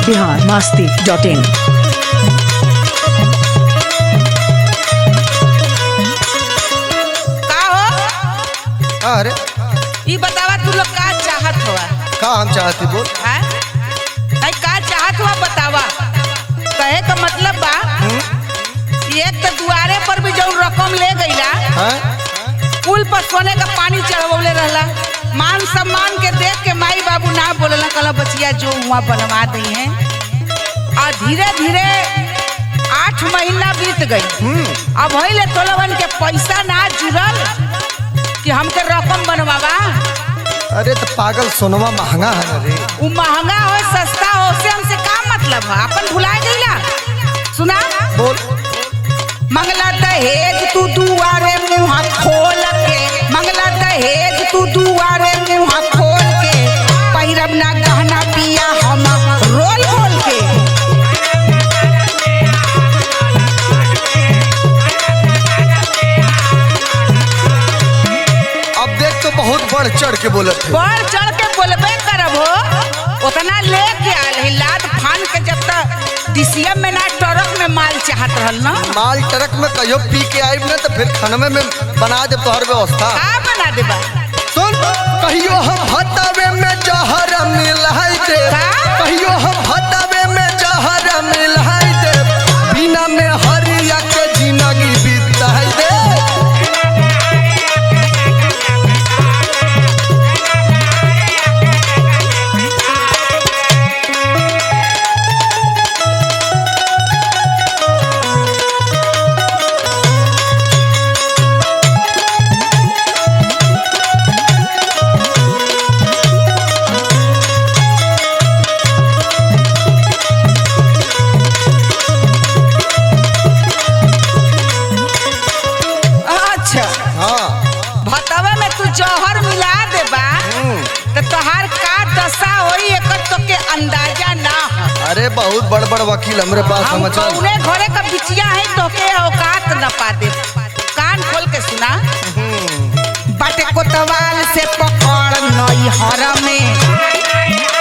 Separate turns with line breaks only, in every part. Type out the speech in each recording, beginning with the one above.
biharmasti.in।
का हो
अरे
ई बतावा तू लोग का चाहत हुआ
का हम चाहती बोल।
नहीं का चाहत हुआ बतावा। कहे का मतलब बा एक तो दुआरे पर भी जो रकम ले गईला
हैं?
पुल पर सोने का पानी चढ़वले रहला। मान सम्मान के देख के माई बाबू ना बोलला कल बचिया जो हुआ बनवा दी है। और धीरे धीरे 8 महीना बीत गई। अब ले तोलवन के पैसा ना जुड़ल कि हमके रकम बनवावा।
अरे तो पागल सोनवा महंगा है ना रे।
वो महंगा हो सस्ता हो से हमसे का मतलब है। अपन भुला गईला। सुना
बोल।
मंगला दहेज तू दुआरे मुँह खोल के, मंगला दहेज तू दुआरे मुँह खोल के, पैरब ना गहना पिया हम रोल खोल के।
अब देख तो बहुत बढ़ चढ़ के बोलत है।
बढ़ चढ़ के बोलबे करब हो। उतना लेके आयल है लाद फान के। जब तक डिसियम में ना ट्रक में माल चाहत रहल ना।
माल ट्रक में कहियो पी के आइब ना तो फिर खानवे में बना दे तोहर व्यवस्था।
का बना देबा।
सुन कहियो हम हतावे में जहर मिलाई दे।
का?
कहियो हम हतावे में जहर मिलाई दे। बिना में हरिया के जिंदगी बीताई दे।
अच्छा
हाँ
भतवा में तू जौहर मिला देबा तो तोहार का दशा होई एकर तो के अंदाजा ना हो।
अरे बहुत बड़ बड़ वकील हमरे पास
हम
समाचार।
कौने घरे का बिचिया है तो के औकात न पा दे। कान खोल के सुना। बाटे कोतवाल से पकड़ नई हर में,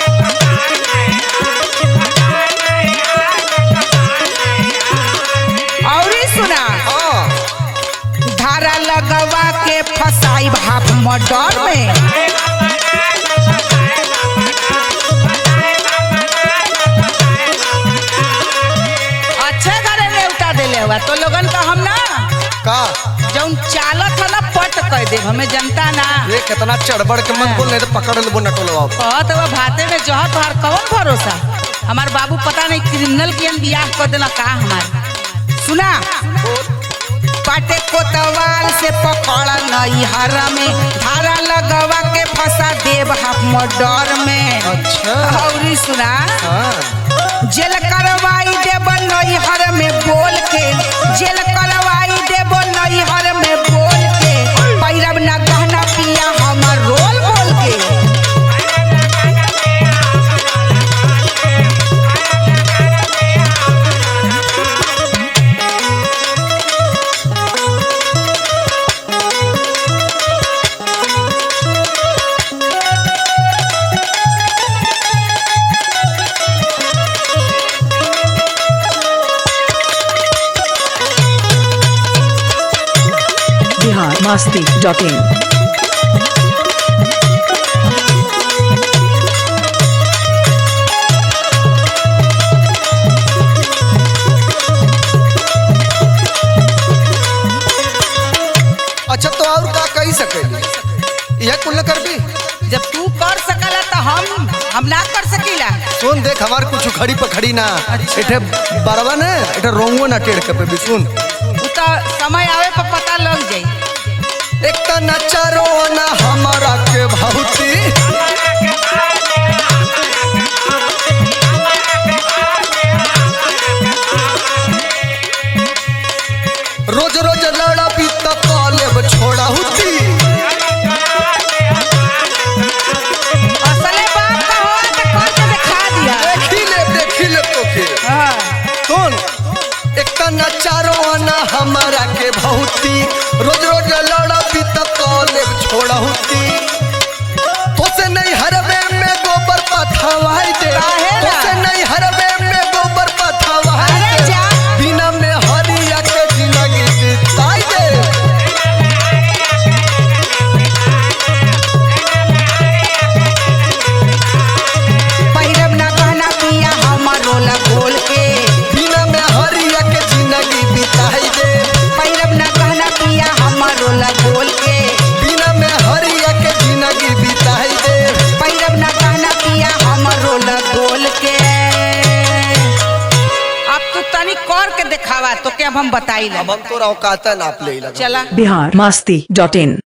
और सुना
हाँ
धारा लगवा के फसाई भाप मर्डर में। अच्छे घरे नेवता देले हुआ तो लोगन का हम ना
का
जौन चालत है ना पट कह दे हमें जनता ना।
ये कितना चढ़बड़ के मत बोल नहीं तो पकड़ लेबो नटोलवा।
कहत हुआ भाते में जह तोहार कौन भरोसा। हमार बाबू पता नहीं क्रिमिनल के बियाह कर देना का हमार। सुना पाटे कोतवाल से पकड़ नई हर में, धारा लगवा के फंसा देव हाफ मर्डर में।
अच्छा
और सुना
हाँ
जेल करवाई देव नई हर में बोल के, जेल करवाई देव नई हर में बोल के, पैरब ना गहना पिया हमर रोल बोल के।
biharmasti.in।
अच्छा तो और का कही सकेली यह कुल कर दी।
जब तू कर सकला तो हम ना कर सकीला।
सुन देख हमार कुछ खड़ी पखड़ी ना एठे बरवा ने एठे रोंगो ना टेढ़ के पे भी सुन।
उ तो समय आवे पर पता लग जाई।
एक त नचारो ना हमारा के भौती। रोज रोज लड़ा भी तो कॉलेब छोड़ा होती।
असले बाप का हो तो कर के दिखा दिया।
देखी ले तो के
हाँ।
सुन एक त नचारो ना हमारा के भौती। रोज रोज लड़ा भी तो कॉलेब छोड़ा होती। तो से नहीं हरवे में गोबर पथवाई दे।
काहे ना?
तो से नहीं
तो क्या अब हम बताई
अब हम तो औकात नाप ले
चला
बिहार मस्ती.in